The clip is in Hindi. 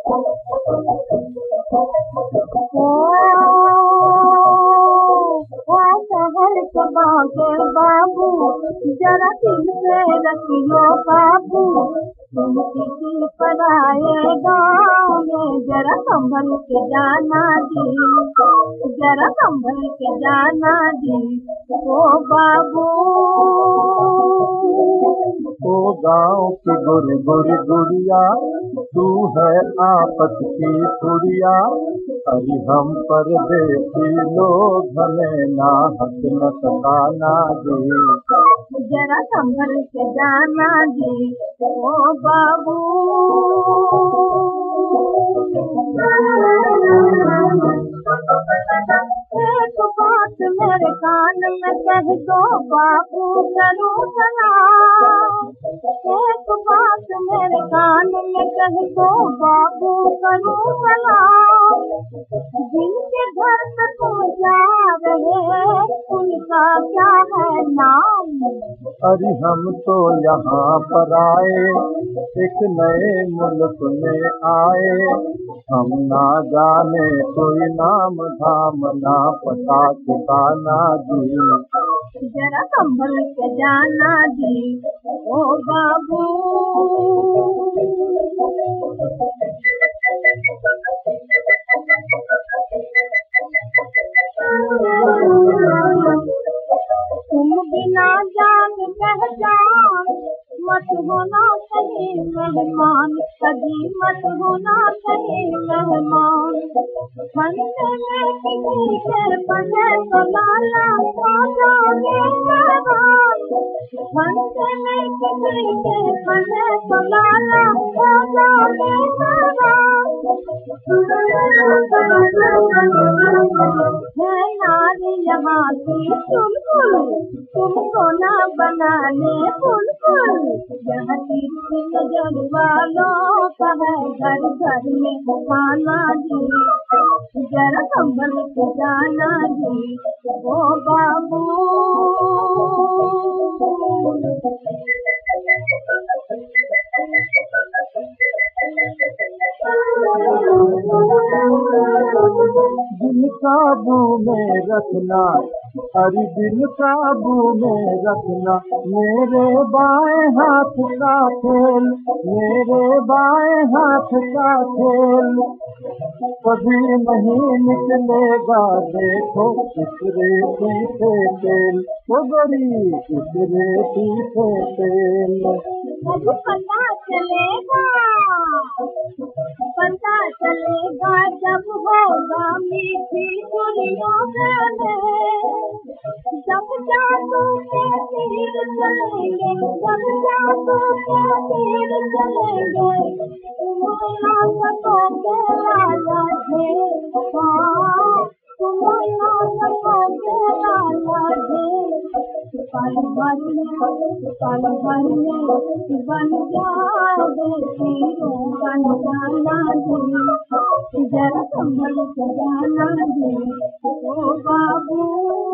शहर के बागे बाबू जरा दिल पे रखियो काबू, तुम किसी पर आए गाँव में जरा संभल के जाना दी, जरा संभल के जाना दी ओ बाबू। ओ गाँव की गुरी गुरी गुड़िया, तू है आपस की पुड़िया, अरे हम परदेसी लोग हमें ना हक न सताना दी, जरा संभल के जाना दी ओ बाबू। एक बात मेरे कान में कह दो बाबू करूं सलाम, एक बात मेरे कान में कह दो बाबू करूं सलाम, जिनके घर पे तुम जा रहे उनका क्या है नाम। अरे हम तो यहाँ पर आए एक नए मुल्क में आए, हम ना जाने कोई नाम धाम ना पता ठिकाना दी, जरा संभल के जाना दी ओ बाबू। तुम बिना जान पहचान मत होना कहीं मेहमान, कभी मत होना कहीं मेहमान, फंसे में किसी के बने तो लाला खा जाओगे मेहमान, फंसे में किसी के बने तो लाला खा जाओगे मेहमान। है नारी यहाँ की चुलबुल, तुमको ना बनाने बुलबुल, यहाँ की नजर वालों का है घर घर में खाना दी, जरा संभल के जाना दी ओ बाबू। दिल काबू में रखना, अरे दिल काबू में रखना, मेरे बाएं हाथ का खेल, मेरे बाएं हाथ का खेल, कभी नहीं निकलेगा देखो इस रेती से तेल, ओ गोरी इस रेती से तेल। अब पता चलेगा, पता चलेगा जब होगा मीठी दुनिया में, जब जादू के तीर चलेंगे, जब जादू के तीर चलेंगे, तुम ना सकोगे लाला ढेर, तुम ना सकोगे लाला ढेर, पल भर में बन जाओगे हीरो, बन जाना दी, जरा संभल के जाना दी ओ बाबू।